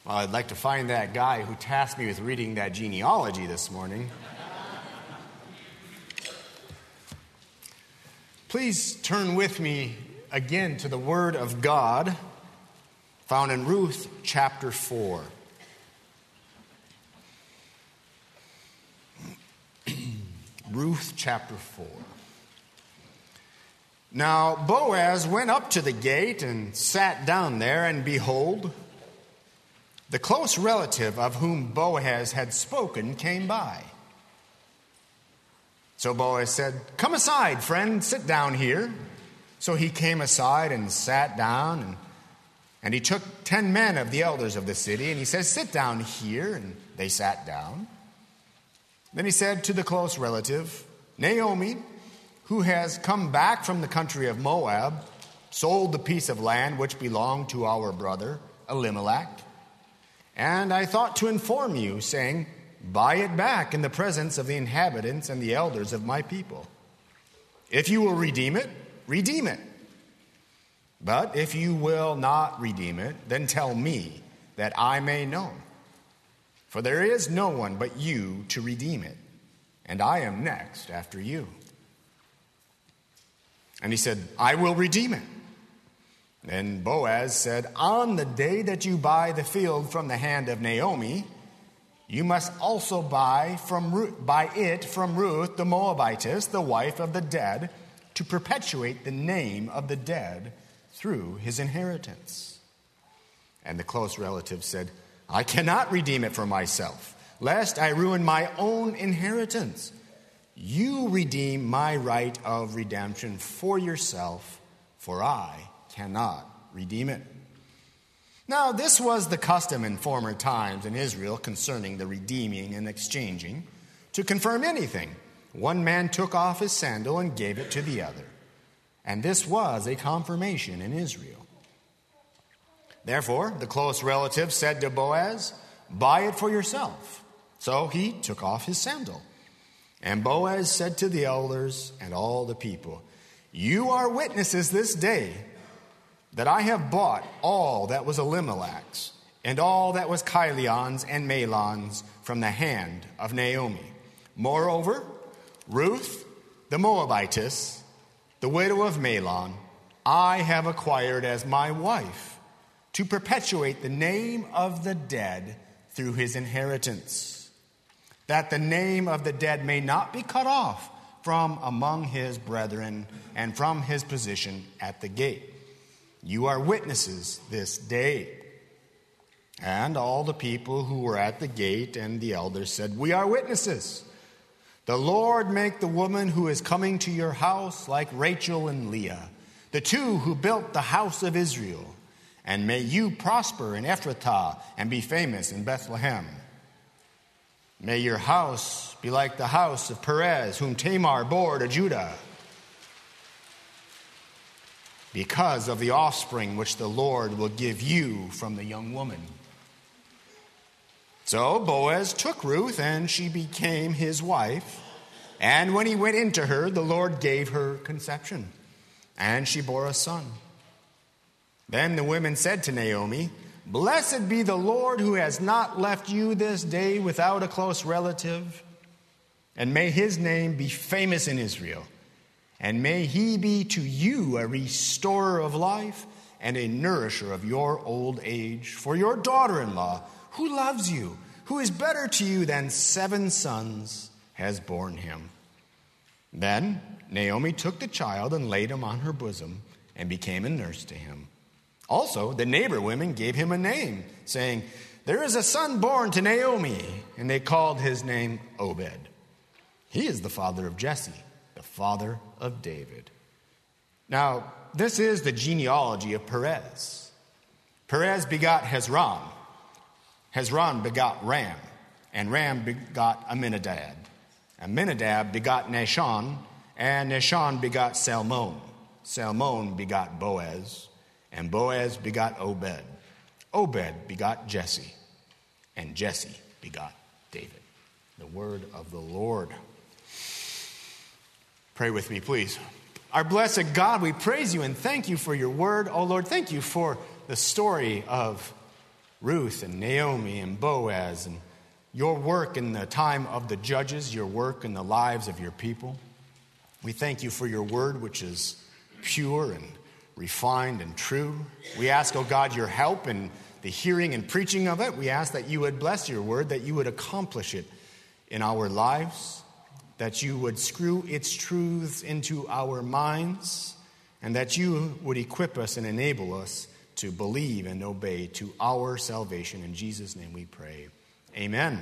Well, I'd like to find that guy who tasked me with reading that genealogy this morning. Please turn with me again to the Word of God found in Ruth chapter 4. Ruth chapter 4. Now Boaz went up to the gate and sat down there, and behold, the close relative of whom Boaz had spoken came by. So Boaz said, "Come aside, friend, sit down here." So he came aside and sat down, and he took 10 men of the elders of the city, and he says, "Sit down here," and they sat down. Then he said to the close relative, "Naomi, who has come back from the country of Moab, sold the piece of land which belonged to our brother Elimelech. And I thought to inform you, saying, buy it back in the presence of the inhabitants and the elders of my people. If you will redeem it, redeem it. But if you will not redeem it, then tell me, that I may know. For there is no one but you to redeem it, and I am next after you." And he said, "I will redeem it." Then Boaz said, "On the day that you buy the field from the hand of Naomi, you must also buy it from Ruth the Moabitess, the wife of the dead, to perpetuate the name of the dead through his inheritance." And the close relative said, "I cannot redeem it for myself, lest I ruin my own inheritance. You redeem my right of redemption for yourself, for I cannot redeem it." Now, this was the custom in former times in Israel concerning the redeeming and exchanging. To confirm anything, one man took off his sandal and gave it to the other. And this was a confirmation in Israel. Therefore, the close relative said to Boaz, "Buy it for yourself." So he took off his sandal. And Boaz said to the elders and all the people, "You are witnesses this day that I have bought all that was Elimelech's and all that was Chilion's and Mahlon's from the hand of Naomi. Moreover, Ruth, the Moabitess, the widow of Mahlon, I have acquired as my wife to perpetuate the name of the dead through his inheritance, that the name of the dead may not be cut off from among his brethren and from his position at the gate. You are witnesses this day." And all the people who were at the gate and the elders said, "We are witnesses. The Lord make the woman who is coming to your house like Rachel and Leah, the two who built the house of Israel. And may you prosper in Ephrathah and be famous in Bethlehem. May your house be like the house of Perez, whom Tamar bore to Judah, because of the offspring which the Lord will give you from the young woman." So Boaz took Ruth, and she became his wife. And when he went into her, the Lord gave her conception, and she bore a son. Then the women said to Naomi, "Blessed be the Lord who has not left you this day without a close relative, and may his name be famous in Israel. And may he be to you a restorer of life and a nourisher of your old age. For your daughter-in-law, who loves you, who is better to you than 7 sons, has borne him." Then Naomi took the child and laid him on her bosom and became a nurse to him. Also, the neighbor women gave him a name, saying, "There is a son born to Naomi," and they called his name Obed. He is the father of Jesse, the father of David. Now, this is the genealogy of Perez. Perez begot Hezron. Hezron begot Ram, and Ram begot Amminadab. Amminadab begot Nahshon, and Nahshon begot Salmon. Salmon begot Boaz, and Boaz begot Obed. Obed begot Jesse, and Jesse begot David. The word of the Lord. Pray with me, please. Our blessed God, we praise you and thank you for your word. Oh Lord, thank you for the story of Ruth and Naomi and Boaz and your work in the time of the judges, your work in the lives of your people. We thank you for your word, which is pure and refined and true. We ask, oh God, your help in the hearing and preaching of it. We ask that you would bless your word, that you would accomplish it in our lives, that you would screw its truths into our minds, and that you would equip us and enable us to believe and obey to our salvation. In Jesus' name we pray. Amen.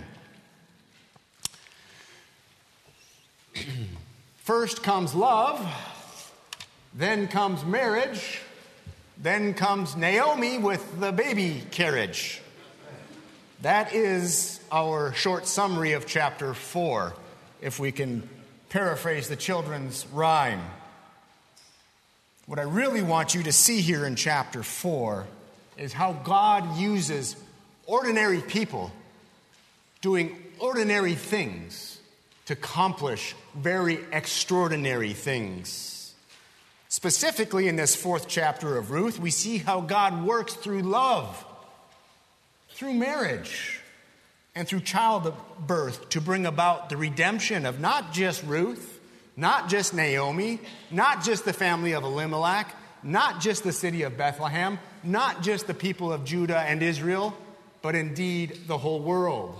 First comes love, then comes marriage, then comes Naomi with the baby carriage. That is our short summary of chapter 4, if we can paraphrase the children's rhyme. What I really want you to see here in chapter 4 is how God uses ordinary people doing ordinary things to accomplish very extraordinary things. Specifically in this 4th chapter of Ruth, we see how God works through love, through marriage, and through childbirth to bring about the redemption of not just Ruth, not just Naomi, not just the family of Elimelech, not just the city of Bethlehem, not just the people of Judah and Israel, but indeed the whole world.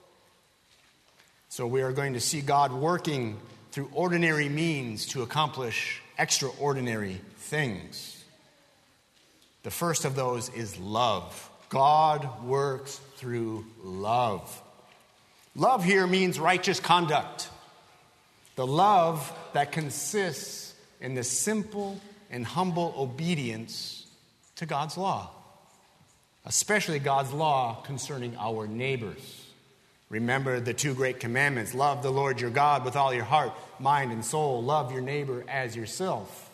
So we are going to see God working through ordinary means to accomplish extraordinary things. The first of those is love. God works through love. Love here means righteous conduct. The love that consists in the simple and humble obedience to God's law, especially God's law concerning our neighbors. Remember the 2 great commandments. Love the Lord your God with all your heart, mind, and soul. Love your neighbor as yourself.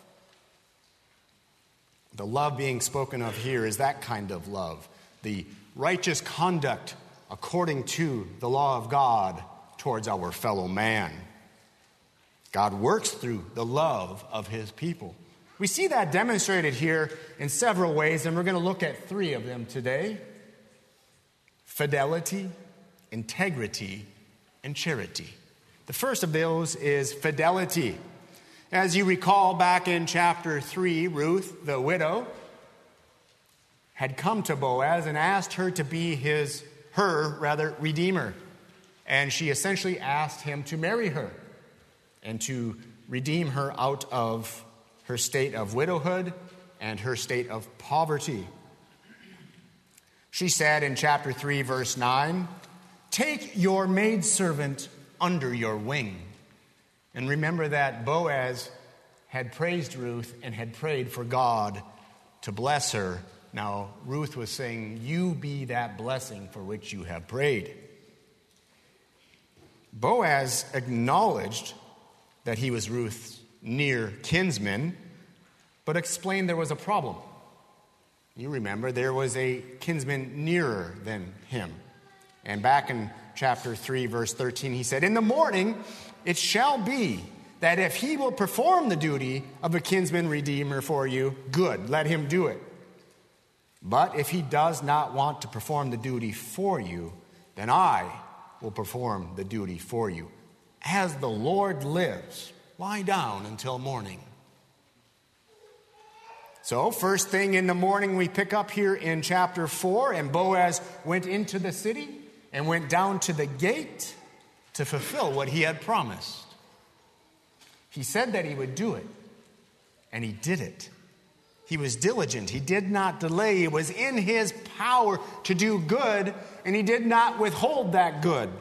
The love being spoken of here is that kind of love. The righteous conduct according to the law of God towards our fellow man. God works through the love of his people. We see that demonstrated here in several ways, and we're going to look at 3 of them today. Fidelity, integrity, and charity. The first of those is fidelity. As you recall, back in chapter 3, Ruth, the widow, had come to Boaz and asked her to be her redeemer. And she essentially asked him to marry her and to redeem her out of her state of widowhood and her state of poverty. She said in chapter 3, verse 9, "Take your maidservant under your wing." And remember that Boaz had praised Ruth and had prayed for God to bless her. Now, Ruth was saying, "You be that blessing for which you have prayed." Boaz acknowledged that he was Ruth's near kinsman, but explained there was a problem. You remember, there was a kinsman nearer than him. And back in chapter 3, verse 13, he said, "In the morning it shall be that if he will perform the duty of a kinsman redeemer for you, good, let him do it. But if he does not want to perform the duty for you, then I will perform the duty for you. As the Lord lives, lie down until morning." So, first thing in the morning we pick up here in chapter 4, and Boaz went into the city and went down to the gate to fulfill what he had promised. He said that he would do it, and he did it. He was diligent. He did not delay. It was in his power to do good, and he did not withhold that good.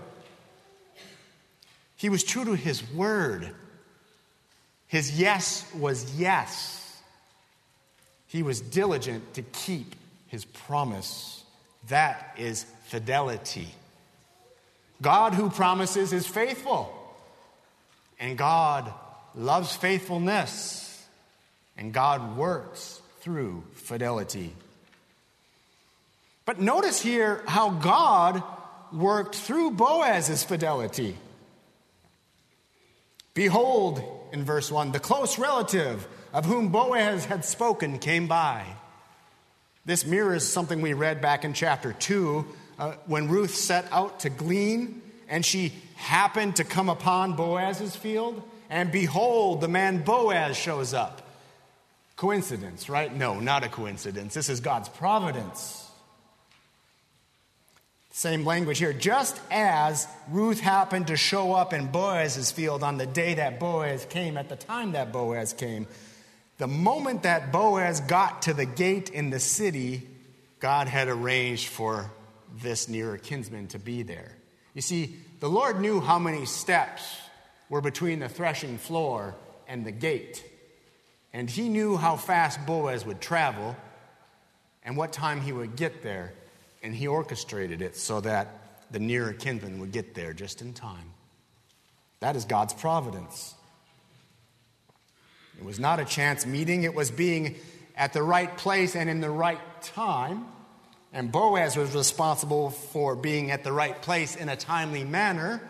He was true to his word. His yes was yes. He was diligent to keep his promise. That is fidelity. God who promises is faithful, and God loves faithfulness. And God works through fidelity. But notice here how God worked through Boaz's fidelity. "Behold," in verse 1, "the close relative of whom Boaz had spoken came by." This mirrors something we read back in chapter 2 when Ruth set out to glean and she happened to come upon Boaz's field. And behold, the man Boaz shows up. Coincidence, right? No, not a coincidence. This is God's providence. Same language here. Just as Ruth happened to show up in Boaz's field on the day that Boaz came, at the time that Boaz came, the moment that Boaz got to the gate in the city, God had arranged for this nearer kinsman to be there. You see, the Lord knew how many steps were between the threshing floor and the gate. And he knew how fast Boaz would travel and what time he would get there. And he orchestrated it so that the nearer kinsman would get there just in time. That is God's providence. It was not a chance meeting. It was being at the right place and in the right time. And Boaz was responsible for being at the right place in a timely manner.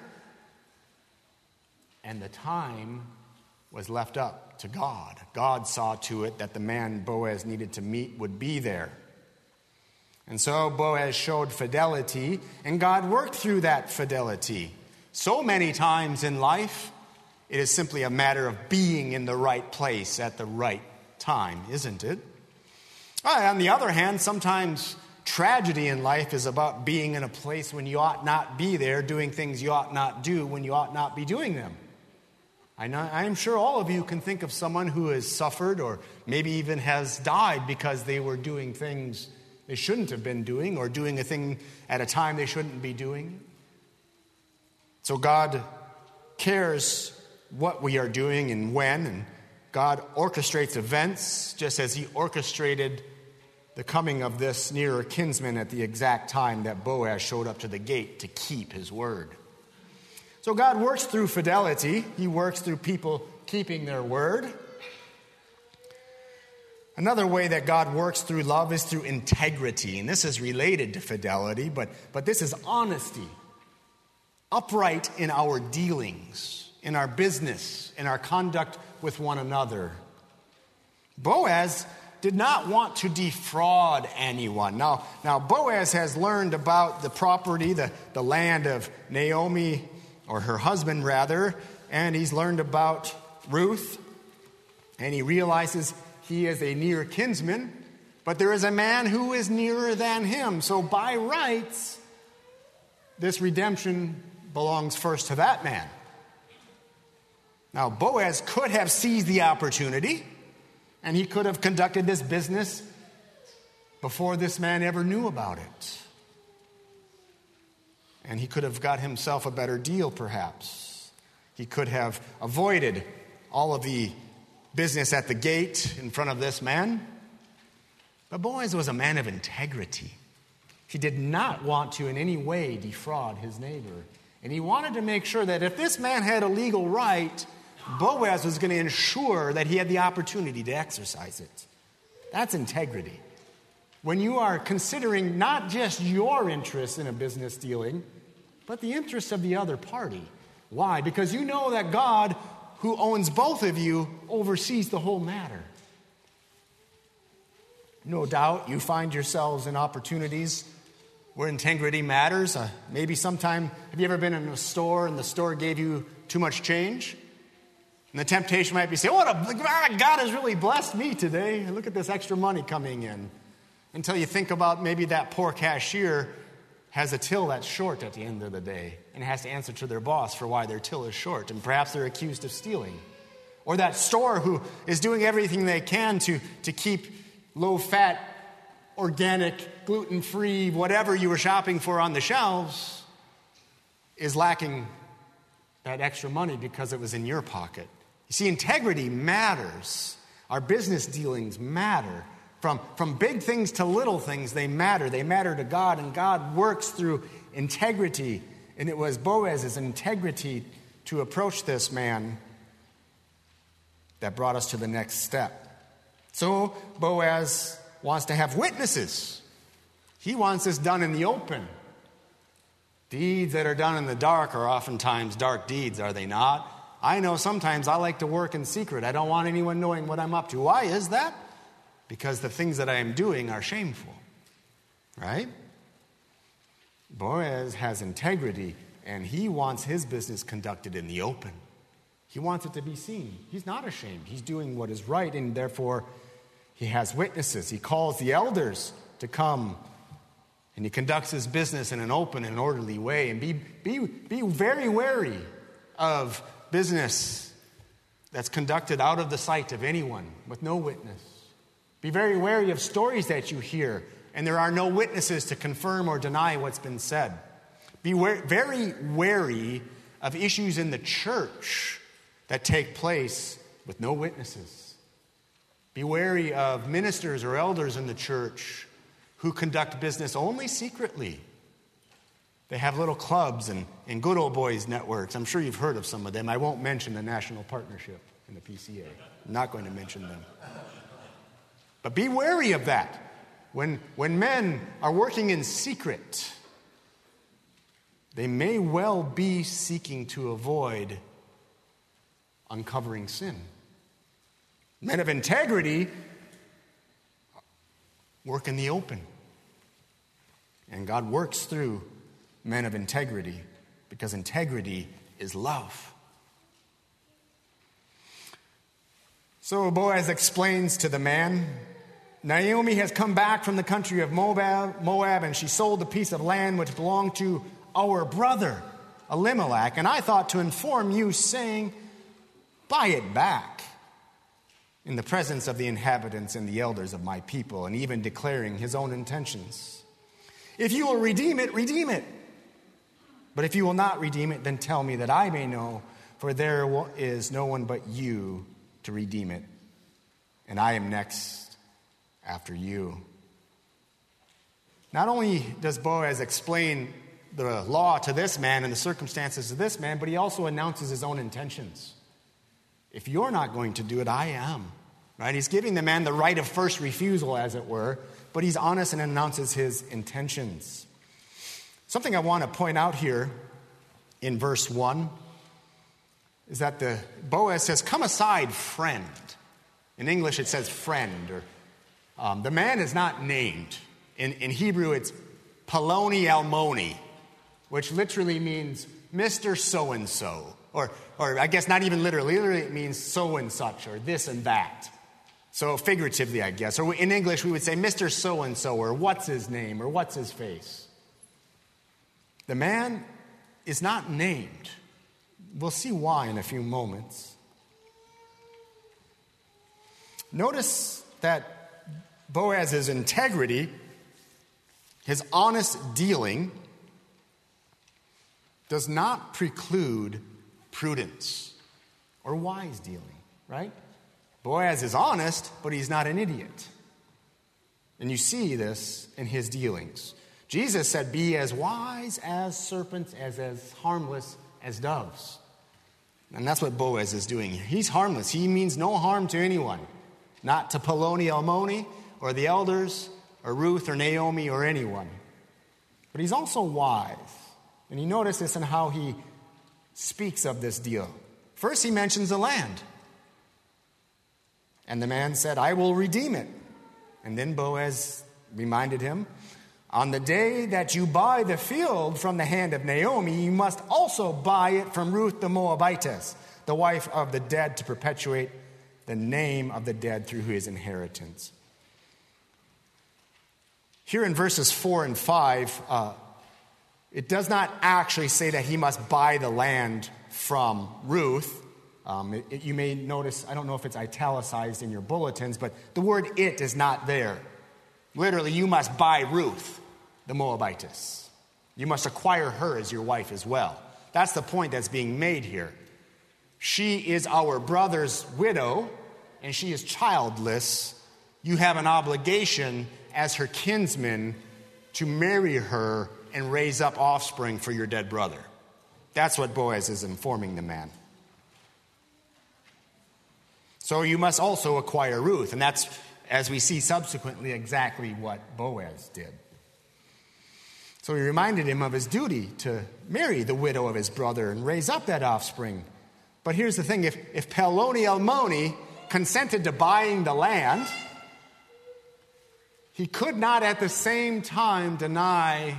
And the time was left up to God. God saw to it that the man Boaz needed to meet would be there. And so Boaz showed fidelity, and God worked through that fidelity. So many times in life, it is simply a matter of being in the right place at the right time, isn't it? On the other hand, sometimes tragedy in life is about being in a place when you ought not be there, doing things you ought not do when you ought not be doing them. I'm sure all of you can think of someone who has suffered or maybe even has died because they were doing things they shouldn't have been doing or doing a thing at a time they shouldn't be doing. So God cares what we are doing and when, and God orchestrates events just as he orchestrated the coming of this nearer kinsman at the exact time that Boaz showed up to the gate to keep his word. So God works through fidelity. He works through people keeping their word. Another way that God works through love is through integrity. And this is related to fidelity, but this is honesty. Upright in our dealings, in our business, in our conduct with one another. Boaz did not want to defraud anyone. Now Boaz has learned about the property, the land of Naomi, or her husband rather, and he's learned about Ruth, and he realizes he is a near kinsman, but there is a man who is nearer than him. So by rights, this redemption belongs first to that man. Now, Boaz could have seized the opportunity, and he could have conducted this business before this man ever knew about it. And he could have got himself a better deal, perhaps. He could have avoided all of the business at the gate in front of this man. But Boaz was a man of integrity. He did not want to in any way defraud his neighbor. And he wanted to make sure that if this man had a legal right, Boaz was going to ensure that he had the opportunity to exercise it. That's integrity. When you are considering not just your interest in a business dealing, but the interest of the other party. Why? Because you know that God, who owns both of you, oversees the whole matter. No doubt you find yourselves in opportunities where integrity matters. Maybe sometime, have you ever been in a store and the store gave you too much change? And the temptation might be say, God has really blessed me today. Look at this extra money coming in. Until you think about maybe that poor cashier has a till that's short at the end of the day and has to answer to their boss for why their till is short, and perhaps they're accused of stealing. Or that store who is doing everything they can to keep low-fat, organic, gluten-free, whatever you were shopping for on the shelves is lacking that extra money because it was in your pocket. You see, integrity matters. Our business dealings matter. From big things to little things, they matter. They matter to God, and God works through integrity. And it was Boaz's integrity to approach this man that brought us to the next step. So Boaz wants to have witnesses. He wants this done in the open. Deeds that are done in the dark are oftentimes dark deeds, are they not? I know sometimes I like to work in secret. I don't want anyone knowing what I'm up to. Why is that? because the things that I am doing are shameful. Right? Boaz has integrity, and he wants his business conducted in the open. He wants it to be seen. He's not ashamed. He's doing what is right, and therefore he has witnesses. He calls the elders to come, and he conducts his business in an open and orderly way. And be very wary of business that's conducted out of the sight of anyone with no witness. Be very wary of stories that you hear, and there are no witnesses to confirm or deny what's been said. Be very wary of issues in the church that take place with no witnesses. Be wary of ministers or elders in the church who conduct business only secretly. They have little clubs and good old boys networks. I'm sure you've heard of some of them. I won't mention the National Partnership and the PCA. I'm not going to mention them. But be wary of that. When men are working in secret, they may well be seeking to avoid uncovering sin. Men of integrity work in the open. And God works through men of integrity because integrity is love. So Boaz explains to the man, Naomi has come back from the country of Moab, and she sold a piece of land which belonged to our brother Elimelech. And I thought to inform you, saying, buy it back in the presence of the inhabitants and the elders of my people, and even declaring his own intentions. If you will redeem it, redeem it. But if you will not redeem it, then tell me that I may know, for there is no one but you to redeem it, and I am next after you. Not only does Boaz explain the law to this man and the circumstances of this man, but he also announces his own intentions. If you're not going to do it, I am. Right? He's giving the man the right of first refusal, as it were, but he's honest and announces his intentions. Something I want to point out here in verse 1 is that Boaz says, come aside, friend. In English, it says friend. Or the man is not named. In Hebrew, it's Paloni Almoni, which literally means Mr. So-and-so. Or I guess not even literally. Literally, it means so and such, or this and that. So figuratively, I guess. Or in English, we would say Mr. So-and-so, or what's his name, or what's his face. The man is not named. We'll see why in a few moments. Notice that Boaz's integrity, his honest dealing, does not preclude prudence or wise dealing, right? Boaz is honest, but he's not an idiot. And you see this in his dealings. Jesus said, be as wise as serpents, as harmless as doves. And that's what Boaz is doing. He's harmless. He means no harm to anyone. Not to Paloni Almoni or the elders or Ruth or Naomi or anyone. But he's also wise. And you notice this in how he speaks of this deal. First, he mentions the land. And the man said, I will redeem it. And then Boaz reminded him, on the day that you buy the field from the hand of Naomi, you must also buy it from Ruth the Moabitess, the wife of the dead, to perpetuate the name of the dead through his inheritance. Here in verses 4 and 5, it does not actually say that he must buy the land from Ruth. You may notice, I don't know if it's italicized in your bulletins, but the word it is not there. Literally, you must buy Ruth, the Moabitess. You must acquire her as your wife as well. That's the point that's being made here. She is our brother's widow, and she is childless. You have an obligation as her kinsman to marry her and raise up offspring for your dead brother. That's what Boaz is informing the man. So you must also acquire Ruth, and that's, as we see subsequently, exactly what Boaz did. So he reminded him of his duty to marry the widow of his brother and raise up that offspring. But here's the thing, if Paloni Almoni consented to buying the land, he could not at the same time deny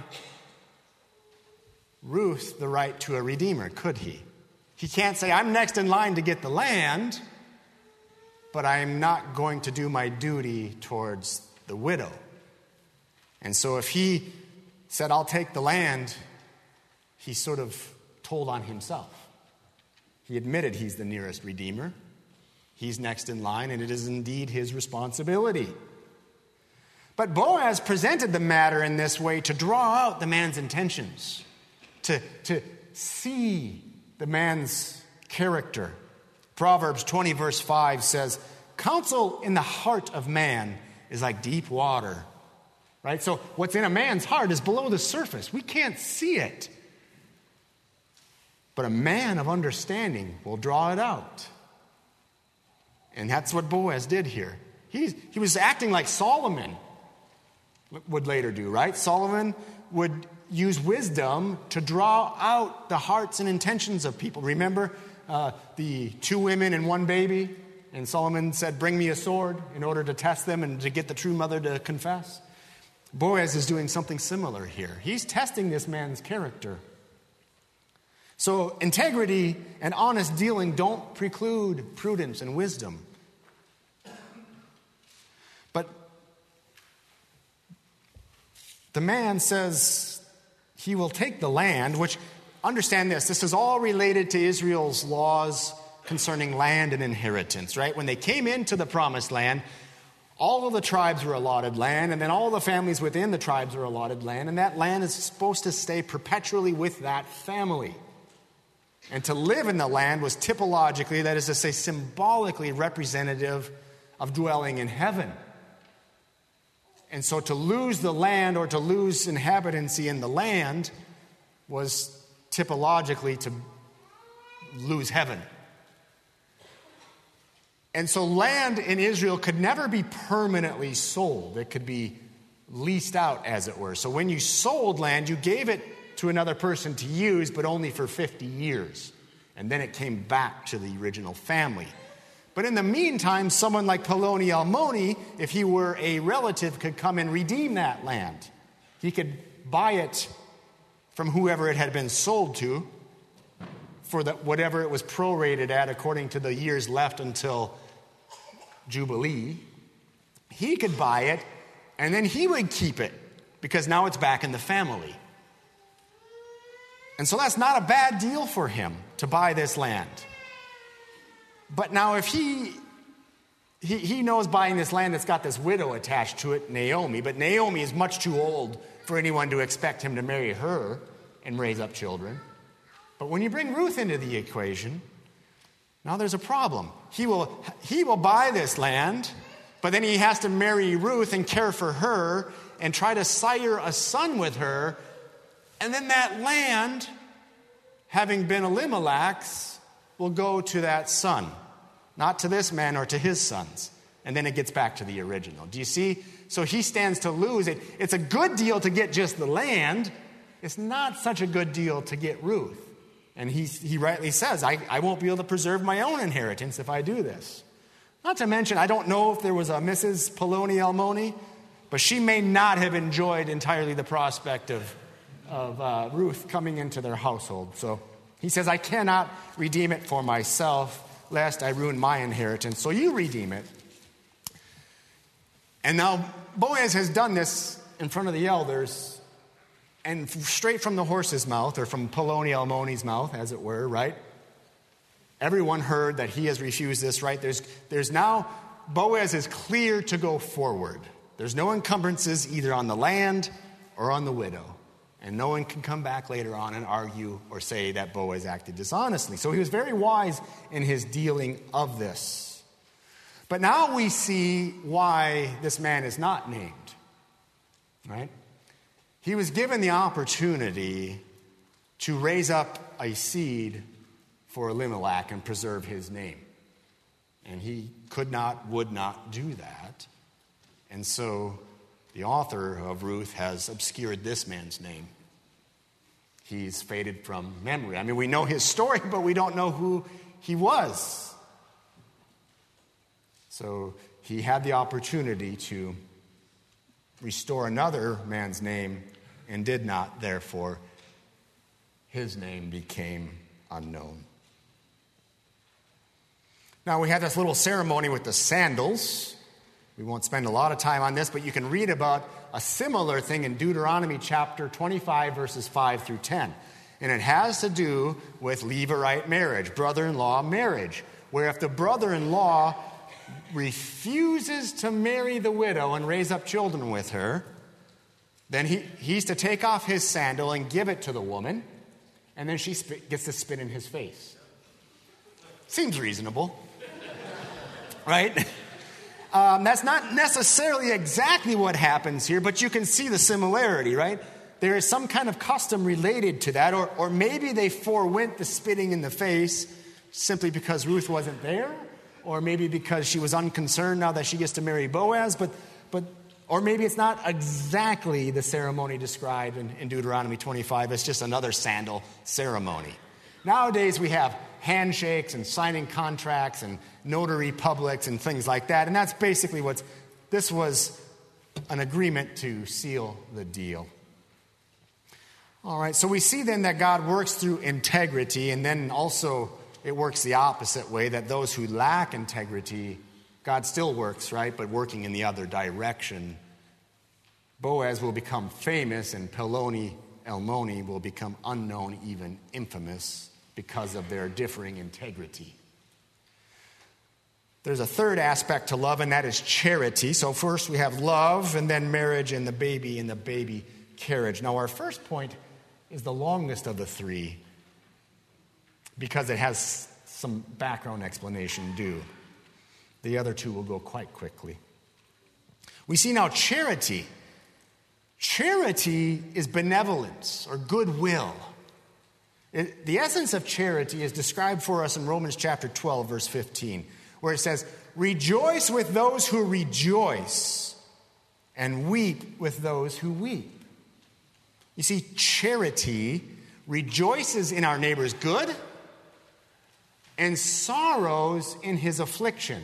Ruth the right to a redeemer, could he? He can't say, I'm next in line to get the land, but I'm not going to do my duty towards the widow. And so if he said, I'll take the land, he sort of told on himself. He admitted he's the nearest redeemer. He's next in line, and it is indeed his responsibility. But Boaz presented the matter in this way to draw out the man's intentions, to see the man's character. Proverbs 20 verse 5 says, counsel in the heart of man is like deep water. Right? So what's in a man's heart is below the surface. We can't see it. But a man of understanding will draw it out. And that's what Boaz did here. He was acting like Solomon would later do, right? Solomon would use wisdom to draw out the hearts and intentions of people. Remember the 2 women and 1 baby? And Solomon said, bring me a sword in order to test them and to get the true mother to confess. Boaz is doing something similar here. He's testing this man's character. So integrity and honest dealing don't preclude prudence and wisdom. But the man says he will take the land, which, understand this is all related to Israel's laws concerning land and inheritance, right? When they came into the promised land, all of the tribes were allotted land, and then all the families within the tribes were allotted land, and that land is supposed to stay perpetually with that family. And to live in the land was typologically, that is to say, symbolically representative of dwelling in heaven. And so to lose the land or to lose inhabitancy in the land was typologically to lose heaven. And so land in Israel could never be permanently sold. It could be leased out, as it were. So when you sold land, you gave it to another person to use, but only for 50 years. And then it came back to the original family. But in the meantime, someone like Poloni Almoni, if he were a relative, could come and redeem that land. He could buy it from whoever it had been sold to for whatever it was prorated at according to the years left until Jubilee. He could buy it, and then he would keep it because now it's back in the family. And so that's not a bad deal for him to buy this land. But now if he knows buying this land that's got this widow attached to it, Naomi, but Naomi is much too old for anyone to expect him to marry her and raise up children. But when you bring Ruth into the equation, now there's a problem. He will buy this land, but then he has to marry Ruth and care for her and try to sire a son with her. And then that land, having been Elimelech's, will go to that son, not to this man or to his sons. And then it gets back to the original. Do you see? So he stands to lose it. It's a good deal to get just the land. It's not such a good deal to get Ruth. And he rightly says, I won't be able to preserve my own inheritance if I do this. Not to mention, I don't know if there was a Mrs. Poloni Almoni, but she may not have enjoyed entirely the prospect of Ruth coming into their household. So he says, I cannot redeem it for myself, lest I ruin my inheritance. So you redeem it. And now Boaz has done this in front of the elders, and straight from the horse's mouth, or from Poloni Almoni's mouth, as it were, right? Everyone heard that he has refused this, right? There's now, Boaz is clear to go forward. There's no encumbrances either on the land or on the widow. And no one can come back later on and argue or say that Boaz acted dishonestly. So he was very wise in his dealing of this. But now we see why this man is not named, right? He was given the opportunity to raise up a seed for Elimelech and preserve his name. And he could not, would not do that. And so the author of Ruth has obscured this man's name. He's faded from memory. I mean, we know his story, but we don't know who he was. So he had the opportunity to restore another man's name and did not, therefore, his name became unknown. Now, we had this little ceremony with the sandals. We won't spend a lot of time on this, but you can read about a similar thing in Deuteronomy chapter 25, verses 5 through 10. And it has to do with Levirate marriage, brother-in-law marriage, where if the brother-in-law refuses to marry the widow and raise up children with her, then he's to take off his sandal and give it to the woman, and then she gets to spit in his face. Seems reasonable, right? That's not necessarily exactly what happens here, but you can see the similarity, right? There is some kind of custom related to that, or maybe they forewent the spitting in the face simply because Ruth wasn't there, or maybe because she was unconcerned now that she gets to marry Boaz, or maybe it's not exactly the ceremony described in Deuteronomy 25. It's just another sandal ceremony. Nowadays we have handshakes and signing contracts and notary publics and things like that, and that's basically this was an agreement to seal the deal. All right, so we see then that God works through integrity, and then also it works the opposite way, that those who lack integrity, God still works, right, but working in the other direction. Boaz will become famous, and Elmoni will become unknown, even infamous, because of their differing integrity. There's a third aspect to love, and that is charity. So first we have love, and then marriage, and the baby carriage. Now our first point is the longest of the three, because it has some background explanation due. The other two will go quite quickly. We see now charity. Charity is benevolence or goodwill. The essence of charity is described for us in Romans chapter 12, verse 15, where it says, "Rejoice with those who rejoice, and weep with those who weep." You see, charity rejoices in our neighbor's good and sorrows in his affliction.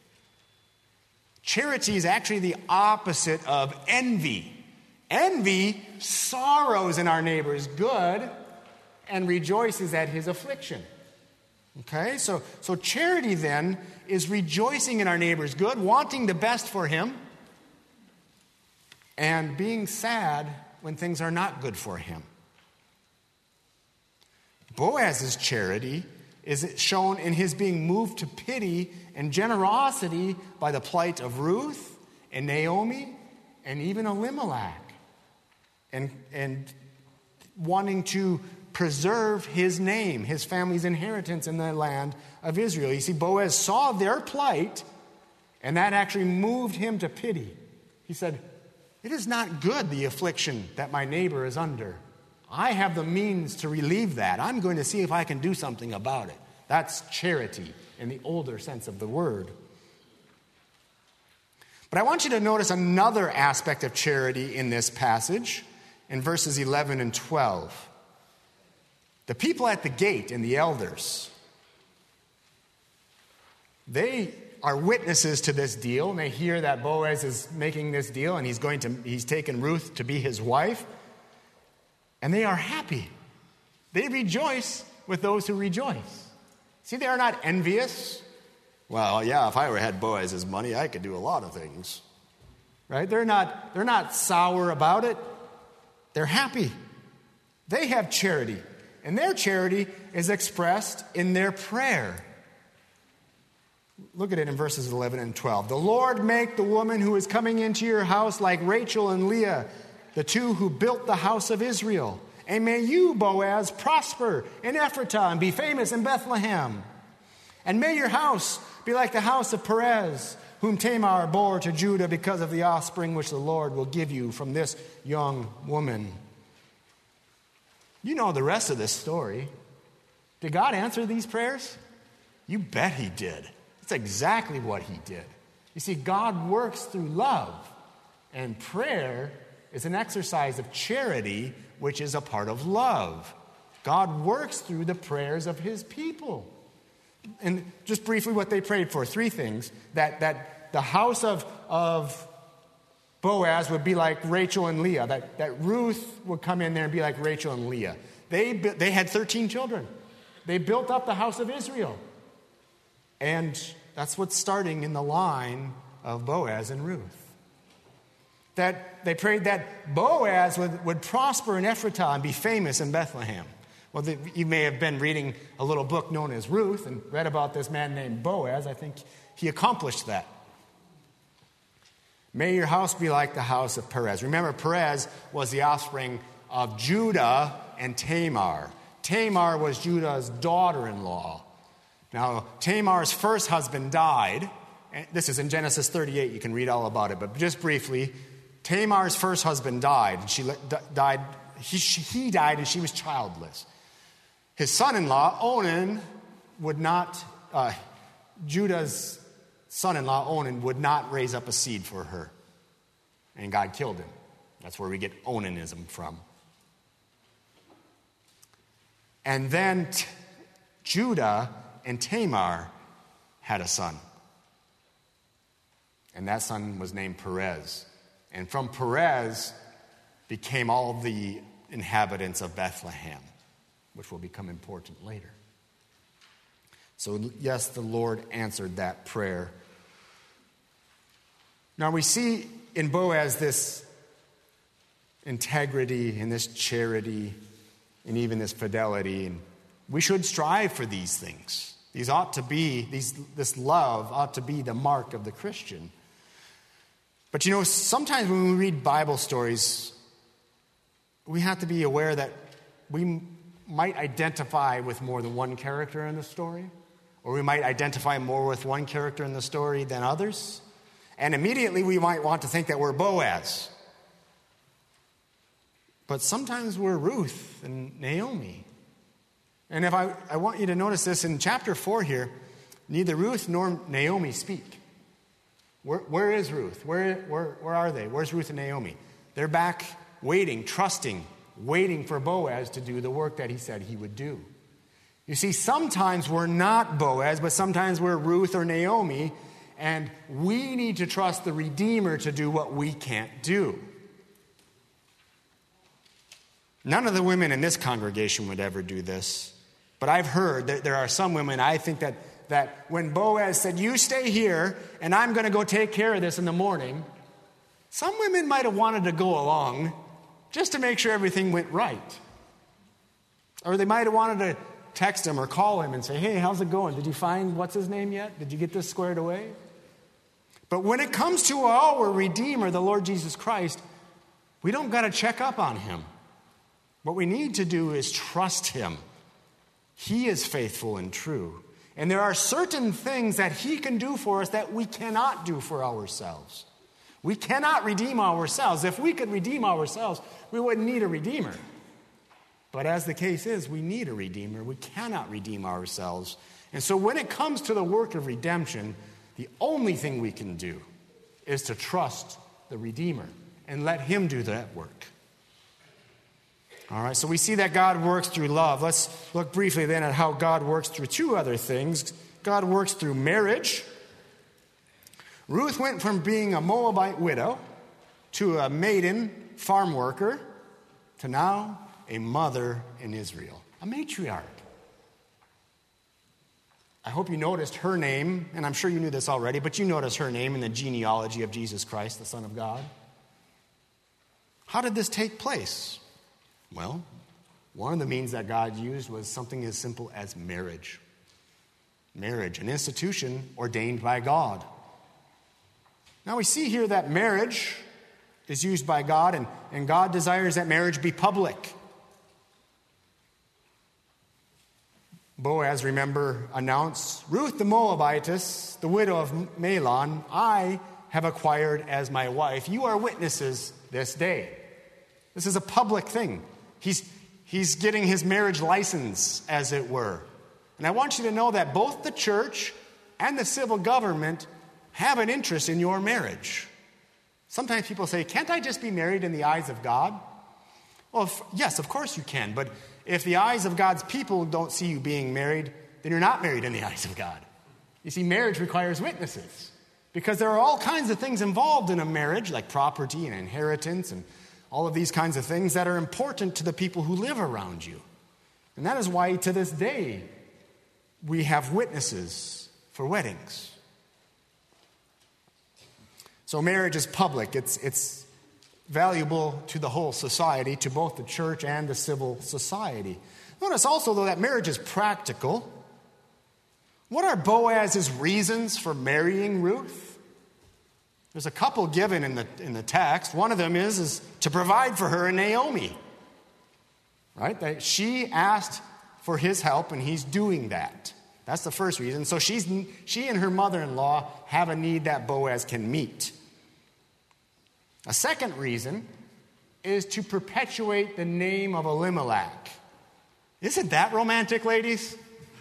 Charity is actually the opposite of envy. Envy sorrows in our neighbor's good and rejoices at his affliction. Okay, so charity then is rejoicing in our neighbor's good, wanting the best for him, and being sad when things are not good for him. Boaz's charity is shown in his being moved to pity and generosity by the plight of Ruth and Naomi and even Elimelech, and wanting to preserve his name, his family's inheritance in the land of Israel. You see, Boaz saw their plight, and that actually moved him to pity. He said, "It is not good, the affliction that my neighbor is under. I have the means to relieve that. I'm going to see if I can do something about it." That's charity in the older sense of the word. But I want you to notice another aspect of charity in this passage in verses 11 and 12. The people at the gate and the elders, they are witnesses to this deal, and they hear that Boaz is making this deal, and he's taken Ruth to be his wife, and they are happy. They rejoice with those who rejoice. See, they are not envious. Well, yeah, if I had Boaz's money, I could do a lot of things. Right? They're not sour about it. They're happy. They have charity. And their charity is expressed in their prayer. Look at it in verses 11 and 12. "The Lord make the woman who is coming into your house like Rachel and Leah, the two who built the house of Israel. And may you, Boaz, prosper in Ephratah and be famous in Bethlehem. And may your house be like the house of Perez, whom Tamar bore to Judah because of the offspring which the Lord will give you from this young woman." You know the rest of this story. Did God answer these prayers? You bet he did. That's exactly what he did. You see, God works through love, and prayer is an exercise of charity, which is a part of love. God works through the prayers of his people. And just briefly what they prayed for, three things. That the house of Boaz would be like Rachel and Leah, that Ruth would come in there and be like Rachel and Leah. They had 13 children. They built up the house of Israel. And that's what's starting in the line of Boaz and Ruth. That they prayed that Boaz would prosper in Ephratah and be famous in Bethlehem. Well, you may have been reading a little book known as Ruth and read about this man named Boaz. I think he accomplished that. May your house be like the house of Perez. Remember, Perez was the offspring of Judah and Tamar. Tamar was Judah's daughter-in-law. Now, Tamar's first husband died. This is in Genesis 38. You can read all about it. But just briefly, Tamar's first husband died. He died and she was childless. His son-in-law, Onan, Judah's son-in-law, Onan, would not raise up a seed for her. And God killed him. That's where we get Onanism from. And then Judah and Tamar had a son. And that son was named Perez. And from Perez became all the inhabitants of Bethlehem, which will become important later. So yes, the Lord answered that prayer. Now we see in Boaz this integrity and this charity and even this fidelity, and we should strive for these things. This love ought to be the mark of the Christian. But sometimes when we read Bible stories, we have to be aware that we might identify with more than one character in the story, or we might identify more with one character in the story than others. And immediately we might want to think that we're Boaz. But sometimes we're Ruth and Naomi. And if I want you to notice this in chapter 4 here, neither Ruth nor Naomi speak. Where is Ruth? Where are they? Where's Ruth and Naomi? They're back waiting, trusting, waiting for Boaz to do the work that he said he would do. You see, sometimes we're not Boaz, but sometimes we're Ruth or Naomi, and we need to trust the Redeemer to do what we can't do. None of the women in this congregation would ever do this, but I've heard that there are some women, I think that when Boaz said, you stay here, and I'm going to go take care of this in the morning, some women might have wanted to go along just to make sure everything went right. Or they might have wanted to text him or call him and say, hey, how's it going? Did you find what's his name yet? Did you get this squared away? But when it comes to our Redeemer, the Lord Jesus Christ, we don't got to check up on him. What we need to do is trust him. He is faithful and true. And there are certain things that he can do for us that we cannot do for ourselves. We cannot redeem ourselves. If we could redeem ourselves, we wouldn't need a redeemer. But as the case is, we need a redeemer. We cannot redeem ourselves. And so when it comes to the work of redemption, the only thing we can do is to trust the Redeemer and let him do that work. All right, so we see that God works through love. Let's look briefly then at how God works through two other things. God works through marriage. Ruth went from being a Moabite widow to a maiden farm worker to now a mother in Israel, a matriarch. I hope you noticed her name, and I'm sure you knew this already, but you noticed her name in the genealogy of Jesus Christ, the Son of God. How did this take place? Well, one of the means that God used was something as simple as marriage. Marriage, an institution ordained by God. Now we see here that marriage is used by God, and God desires that marriage be public. Boaz, remember, announced, Ruth the Moabitess, the widow of Mahlon, I have acquired as my wife. You are witnesses this day. This is a public thing. He's getting his marriage license, as it were. And I want you to know that both the church and the civil government have an interest in your marriage. Sometimes people say, can't I just be married in the eyes of God? Well, yes, of course you can. But if the eyes of God's people don't see you being married, then you're not married in the eyes of God. You see, marriage requires witnesses. Because there are all kinds of things involved in a marriage, like property and inheritance and all of these kinds of things that are important to the people who live around you. And that is why to this day we have witnesses for weddings. So marriage is public. It's valuable to the whole society, to both the church and the civil society. Notice also, though, that marriage is practical. What are Boaz's reasons for marrying Ruth? There's a couple given in the text. One of them is to provide for her and Naomi. Right? That she asked for his help, and he's doing that. That's the first reason. So she and her mother-in-law have a need that Boaz can meet. A second reason is to perpetuate the name of Elimelech. Isn't that romantic, ladies?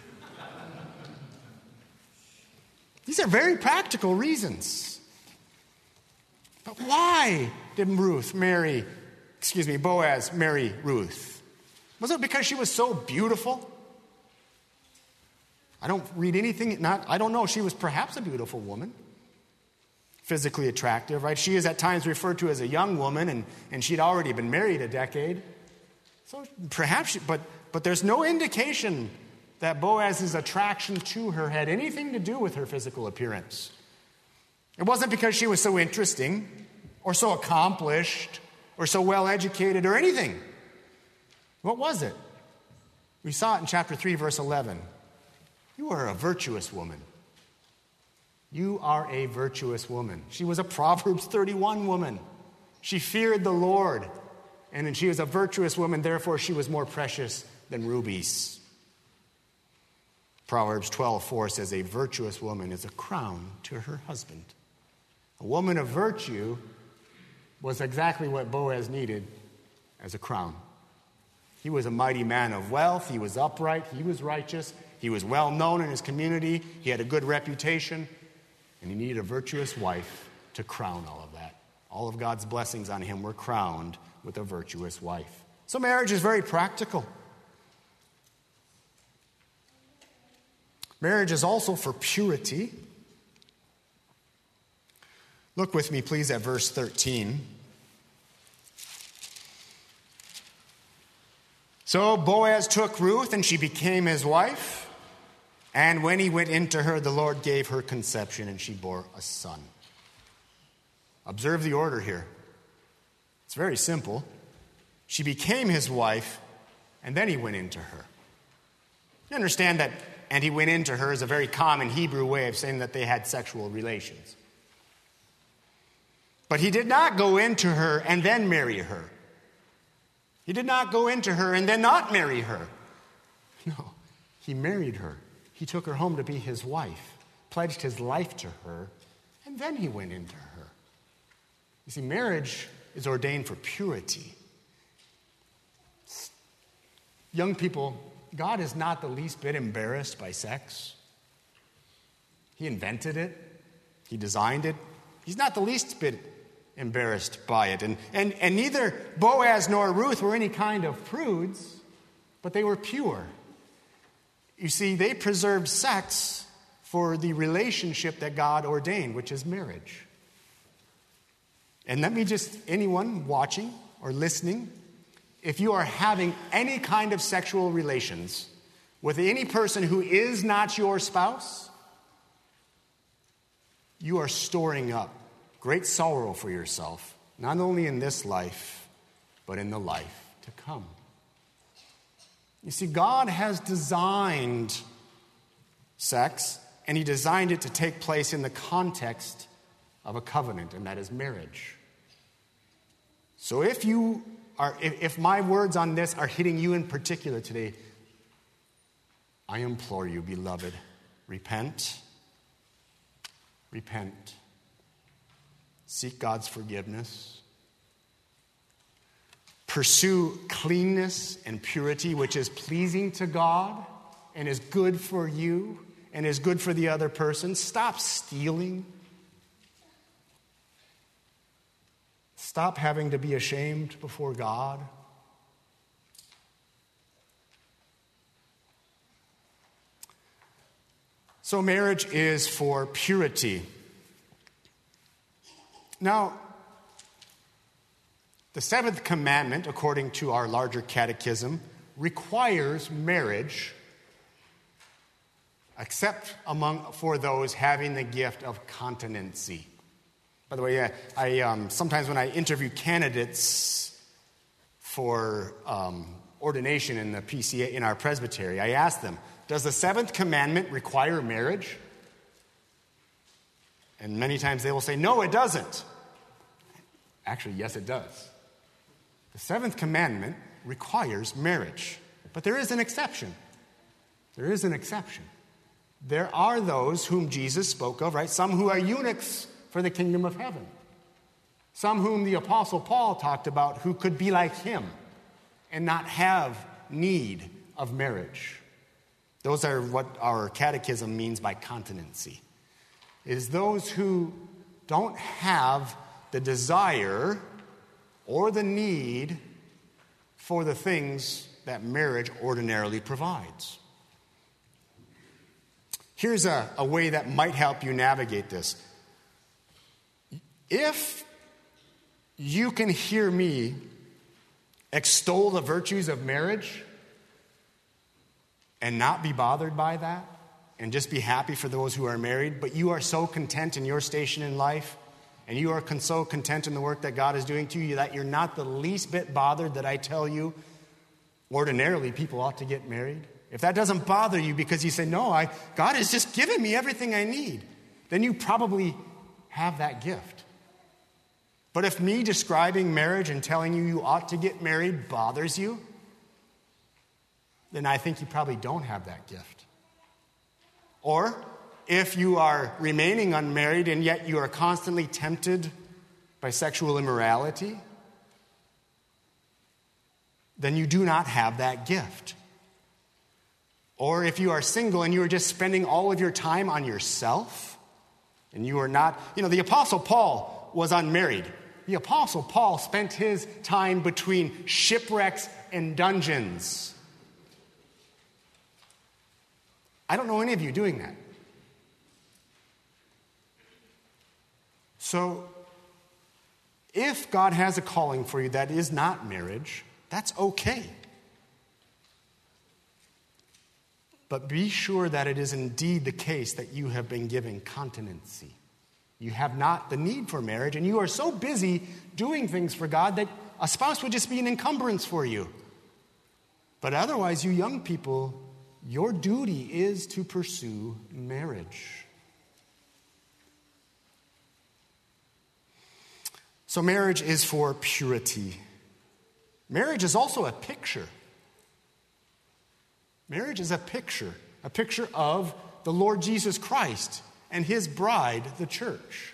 These are very practical reasons. But why did Boaz marry Ruth? Was it because she was so beautiful? I don't read anything, I don't know. She was perhaps a beautiful woman. Physically attractive, right? She is at times referred to as a young woman, and she'd already been married a decade. So perhaps, but there's no indication that Boaz's attraction to her had anything to do with her physical appearance. It wasn't because she was so interesting, or so accomplished, or so well educated, or anything. What was it? We saw it in chapter 3, verse 11. You are a virtuous woman. You are a virtuous woman. She was a Proverbs 31 woman. She feared the Lord. And she was a virtuous woman, therefore she was more precious than rubies. Proverbs 12:4 says, a virtuous woman is a crown to her husband. A woman of virtue was exactly what Boaz needed as a crown. He was a mighty man of wealth. He was upright. He was righteous. He was well known in his community. He had a good reputation. And he needed a virtuous wife to crown all of that. All of God's blessings on him were crowned with a virtuous wife. So marriage is very practical. Marriage is also for purity. Look with me, please, at verse 13. So Boaz took Ruth, and she became his wife. And when he went into her, the Lord gave her conception, and she bore a son. Observe the order here. It's very simple. She became his wife, and then he went into her. You understand that, and he went into her is a very common Hebrew way of saying that they had sexual relations. But he did not go into her and then marry her. He did not go into her and then not marry her. No, he married her. He took her home to be his wife, pledged his life to her, and then he went into her. You see, marriage is ordained for purity. Young people, God is not the least bit embarrassed by sex. He invented it. He designed it. He's not the least bit embarrassed by it. And neither Boaz nor Ruth were any kind of prudes, but they were pure. You see, they preserved sex for the relationship that God ordained, which is marriage. And let me just, anyone watching or listening, if you are having any kind of sexual relations with any person who is not your spouse, you are storing up great sorrow for yourself, not only in this life, but in the life to come. You see, God has designed sex, and he designed it to take place in the context of a covenant, and that is marriage. So if my words on this are hitting you in particular today, I implore you, beloved, repent. Repent. Seek God's forgiveness. Pursue cleanness and purity, which is pleasing to God and is good for you and is good for the other person. Stop stealing. Stop having to be ashamed before God. So marriage is for purity. Now, the seventh commandment, according to our larger catechism, requires marriage except for those having the gift of continency. By the way, I sometimes when I interview candidates for ordination in the PCA, in our presbytery, I ask them, does the seventh commandment require marriage? And many times they will say, no, it doesn't. Actually, yes, it does. The seventh commandment requires marriage. But there is an exception. There is an exception. There are those whom Jesus spoke of, right? Some who are eunuchs for the kingdom of heaven. Some whom the Apostle Paul talked about who could be like him and not have need of marriage. Those are what our catechism means by continency. It is those who don't have the desire or the need for the things that marriage ordinarily provides. Here's a way that might help you navigate this. If you can hear me extol the virtues of marriage and not be bothered by that, and just be happy for those who are married, but you are so content in your station in life, and you are so content in the work that God is doing to you that you're not the least bit bothered that I tell you ordinarily people ought to get married. If that doesn't bother you because you say, no, God has just given me everything I need, then you probably have that gift. But if me describing marriage and telling you ought to get married bothers you, then I think you probably don't have that gift. Or if you are remaining unmarried and yet you are constantly tempted by sexual immorality, then you do not have that gift. Or if you are single and you are just spending all of your time on yourself, and you are not, the Apostle Paul was unmarried. The Apostle Paul spent his time between shipwrecks and dungeons. I don't know any of you doing that. So, if God has a calling for you that is not marriage, that's okay. But be sure that it is indeed the case that you have been given continency. You have not the need for marriage, and you are so busy doing things for God that a spouse would just be an encumbrance for you. But otherwise, you young people, your duty is to pursue marriage. So marriage is for purity. Marriage is also a picture. Marriage is a picture of the Lord Jesus Christ and his bride, the church.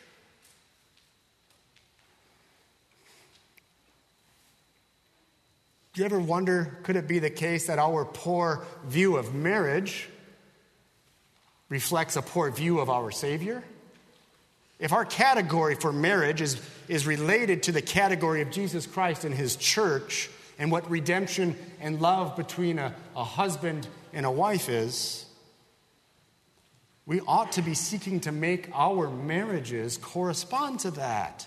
Do you ever wonder, could it be the case that our poor view of marriage reflects a poor view of our Savior? If our category for marriage is related to the category of Jesus Christ and his church, and what redemption and love between a husband and a wife is, we ought to be seeking to make our marriages correspond to that.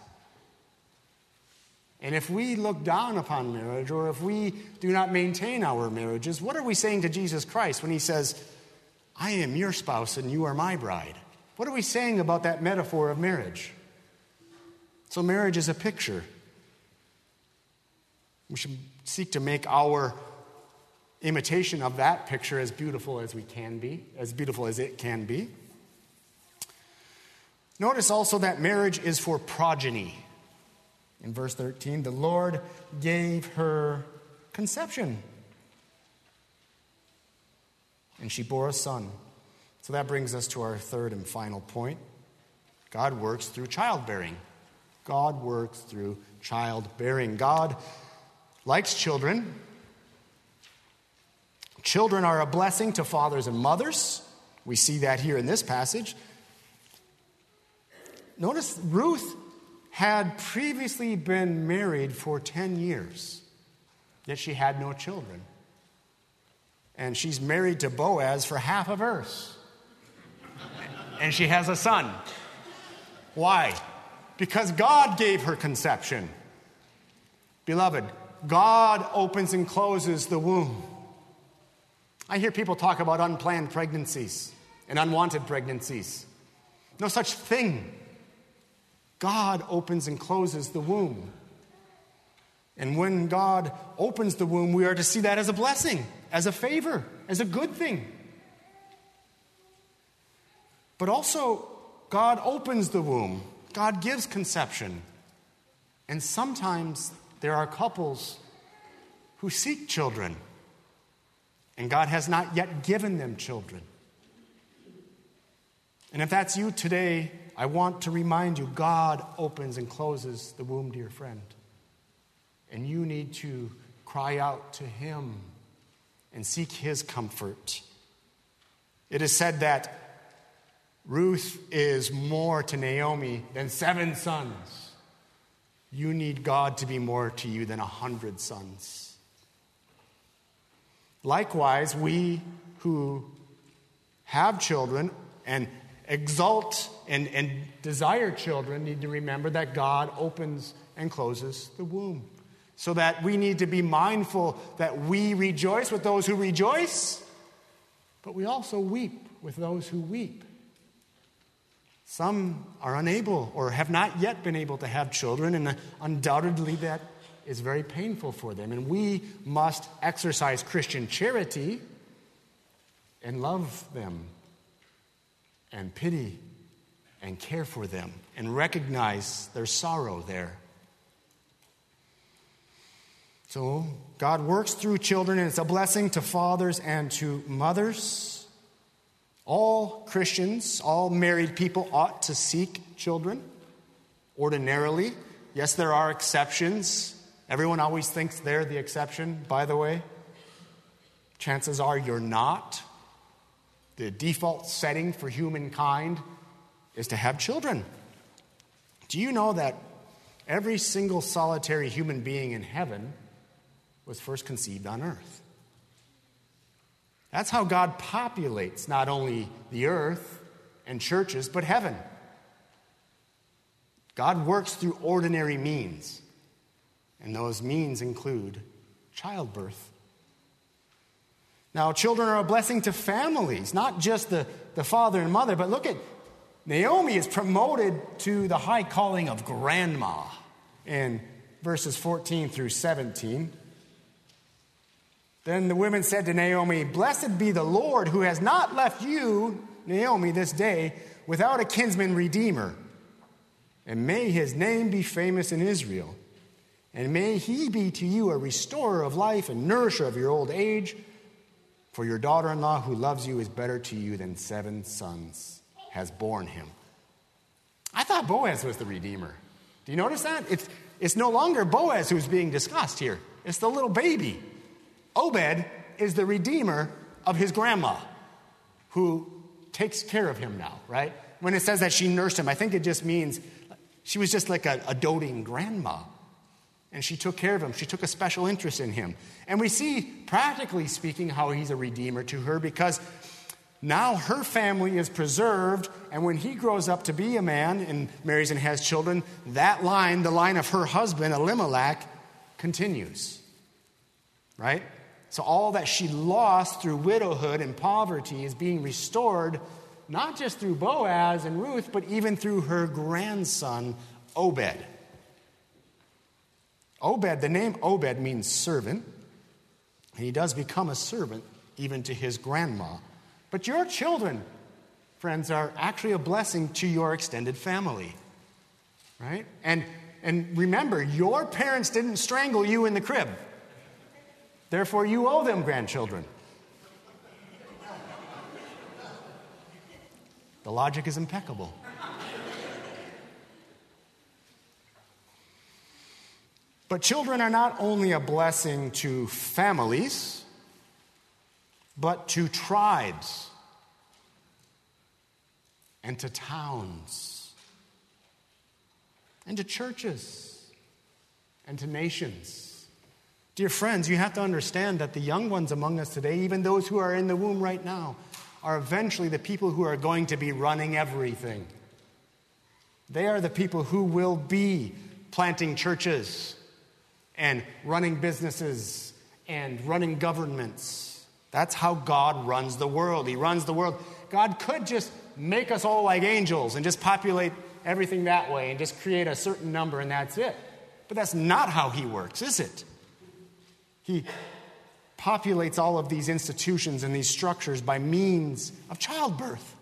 And if we look down upon marriage, or if we do not maintain our marriages, what are we saying to Jesus Christ when he says, I am your spouse and you are my bride? What are we saying about that metaphor of marriage? So marriage is a picture. We should seek to make our imitation of that picture as beautiful as we can be, as beautiful as it can be. Notice also that marriage is for progeny. In verse 13, the Lord gave her conception, and she bore a son. So that brings us to our third and final point. God works through childbearing. God works through childbearing. God likes children. Children are a blessing to fathers and mothers. We see that here in this passage. Notice Ruth had previously been married for 10 years, yet she had no children. And she's married to Boaz for half a verse. And she has a son. Why? Because God gave her conception. Beloved, God opens and closes the womb. I hear people talk about unplanned pregnancies and unwanted pregnancies. No such thing. God opens and closes the womb. And when God opens the womb, we are to see that as a blessing, as a favor, as a good thing. But also, God opens the womb. God gives conception. And sometimes there are couples who seek children, and God has not yet given them children. And if that's you today, I want to remind you, God opens and closes the womb, dear friend. And you need to cry out to him and seek his comfort. It is said that Ruth is more to Naomi than 7 sons. You need God to be more to you than 100 sons. Likewise, we who have children and exalt and desire children need to remember that God opens and closes the womb. So that we need to be mindful that we rejoice with those who rejoice, but we also weep with those who weep. Some are unable or have not yet been able to have children, and undoubtedly that is very painful for them. And we must exercise Christian charity and love them and pity and care for them and recognize their sorrow there. So God works through children, and it's a blessing to fathers and to mothers. All Christians, all married people ought to seek children ordinarily. Yes, there are exceptions. Everyone always thinks they're the exception, by the way. Chances are you're not. The default setting for humankind is to have children. Do you know that every single solitary human being in heaven was first conceived on earth? That's how God populates not only the earth and churches, but heaven. God works through ordinary means, and those means include childbirth. Now, children are a blessing to families, not just the father and mother, but look at Naomi is promoted to the high calling of grandma in verses 14 through 17. Then the women said to Naomi, "Blessed be the Lord who has not left you, Naomi, this day without a kinsman redeemer. And may his name be famous in Israel. And may he be to you a restorer of life and nourisher of your old age. For your daughter-in-law who loves you is better to you than 7 sons has borne him." I thought Boaz was the redeemer. Do you notice that? It's no longer Boaz who's being discussed here. It's the little baby. Obed is the redeemer of his grandma, who takes care of him now, right? When it says that she nursed him, I think it just means she was just like a doting grandma. And she took care of him. She took a special interest in him. And we see, practically speaking, how he's a redeemer to her, because now her family is preserved, and when he grows up to be a man and marries and has children, that line, the line of her husband, Elimelech, continues, right? So all that she lost through widowhood and poverty is being restored, not just through Boaz and Ruth, but even through her grandson, Obed. Obed, the name Obed means servant, and he does become a servant even to his grandma. But your children, friends, are actually a blessing to your extended family, right? And remember, your parents didn't strangle you in the crib. Therefore, you owe them grandchildren. The logic is impeccable. But children are not only a blessing to families, but to tribes and to towns and to churches and to nations. Dear friends, you have to understand that the young ones among us today, even those who are in the womb right now, are eventually the people who are going to be running everything. They are the people who will be planting churches and running businesses and running governments. That's how God runs the world. He runs the world. God could just make us all like angels and just populate everything that way and just create a certain number and that's it. But that's not how he works, is it? He populates all of these institutions and these structures by means of childbirth.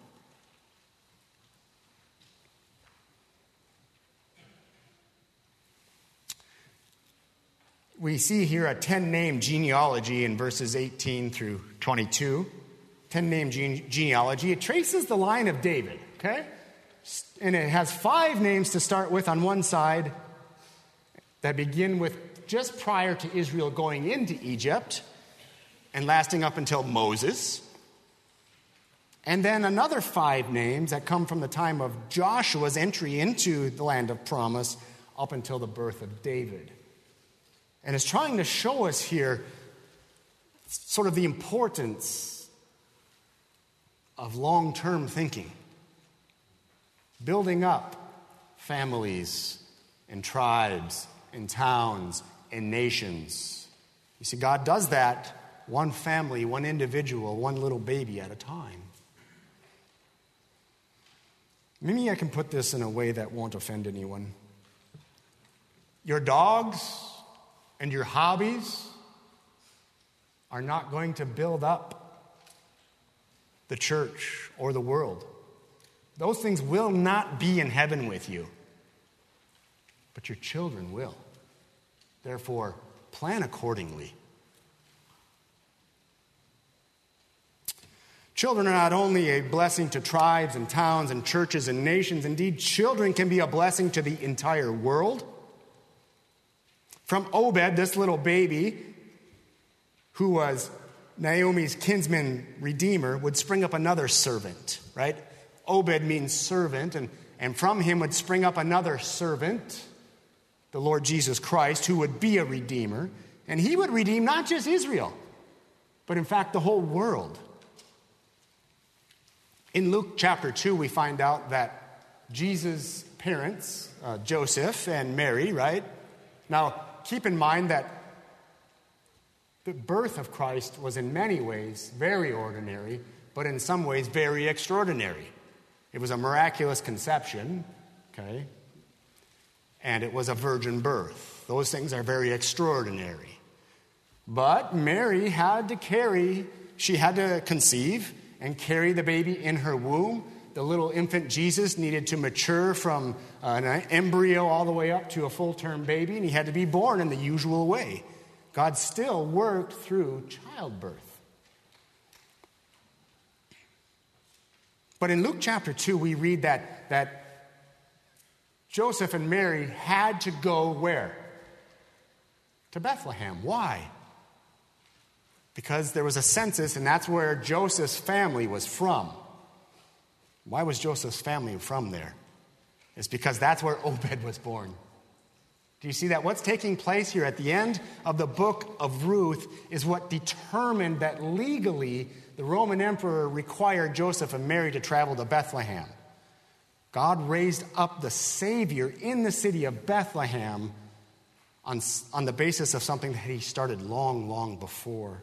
We see here a 10-name genealogy in verses 18 through 22. 10-name genealogy. It traces the line of David, okay? And it has 5 names to start with on one side that begin with just prior to Israel going into Egypt and lasting up until Moses. And then another 5 names that come from the time of Joshua's entry into the land of promise up until the birth of David. And it's trying to show us here sort of the importance of long-term thinking. Building up families and tribes and towns and nations. You see, God does that one family, one individual, one little baby at a time. Maybe I can put this in a way that won't offend anyone. Your dogs and your hobbies are not going to build up the church or the world. Those things will not be in heaven with you. But your children will. Therefore, plan accordingly. Children are not only a blessing to tribes and towns and churches and nations. Indeed, children can be a blessing to the entire world. From Obed, this little baby, who was Naomi's kinsman redeemer, would spring up another servant, right? Obed means servant, and from him would spring up another servant, the Lord Jesus Christ, who would be a redeemer. And he would redeem not just Israel, but in fact the whole world. In Luke chapter 2, we find out that Jesus' parents, Joseph and Mary, right? Now, keep in mind that the birth of Christ was in many ways very ordinary, but in some ways very extraordinary. It was a miraculous conception, okay? And it was a virgin birth. Those things are very extraordinary. But Mary had to conceive and carry the baby in her womb. The little infant Jesus needed to mature from an embryo all the way up to a full-term baby, and he had to be born in the usual way. God still worked through childbirth. But in Luke chapter 2, we read that Joseph and Mary had to go where? To Bethlehem. Why? Because there was a census, and that's where Joseph's family was from. Why was Joseph's family from there? It's because that's where Obed was born. Do you see that? What's taking place here at the end of the book of Ruth is what determined that legally the Roman emperor required Joseph and Mary to travel to Bethlehem. God raised up the Savior in the city of Bethlehem on the basis of something that he started long, long before.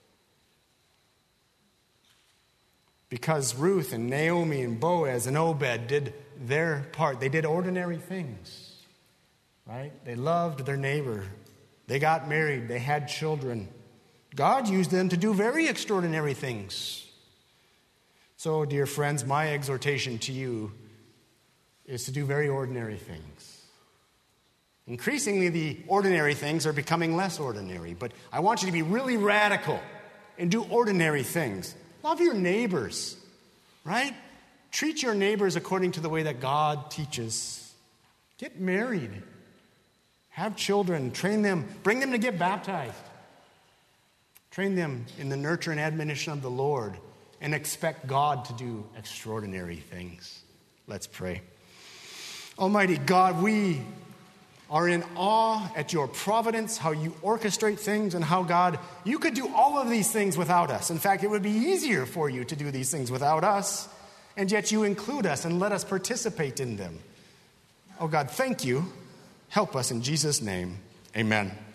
Because Ruth and Naomi and Boaz and Obed did their part. They did ordinary things, right? They loved their neighbor. They got married. They had children. God used them to do very extraordinary things. So, dear friends, my exhortation to you is to do very ordinary things. Increasingly, the ordinary things are becoming less ordinary, but I want you to be really radical and do ordinary things. Love your neighbors, right? Treat your neighbors according to the way that God teaches. Get married. Have children. Train them. Bring them to get baptized. Train them in the nurture and admonition of the Lord, and expect God to do extraordinary things. Let's pray. Almighty God, we are in awe at your providence, how you orchestrate things, and how, God, you could do all of these things without us. In fact, it would be easier for you to do these things without us, and yet you include us and let us participate in them. Oh God, thank you. Help us in Jesus' name. Amen.